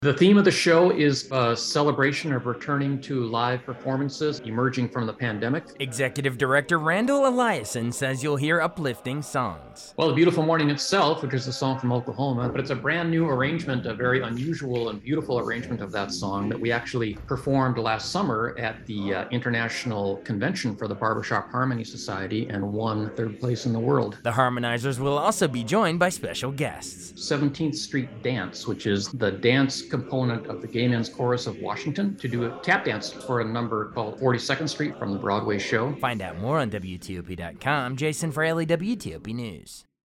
The theme of the show is a celebration of returning to live performances emerging from the pandemic. Executive Director Randall Eliason says you'll hear uplifting songs. Well, The Beautiful Morning itself, which is a song from Oklahoma, but it's a brand new arrangement, a very unusual and beautiful arrangement of that song that we actually performed last summer at the International Convention for the Barbershop Harmony Society and won third place in the world. The Harmonizers will also be joined by special guests. 17th Street Dance, which is the dance component of the Gay Men's Chorus of Washington, to do a tap dance for a number called 42nd Street from the Broadway show. Find out more on WTOP.com. Jason Fraley, WTOP News.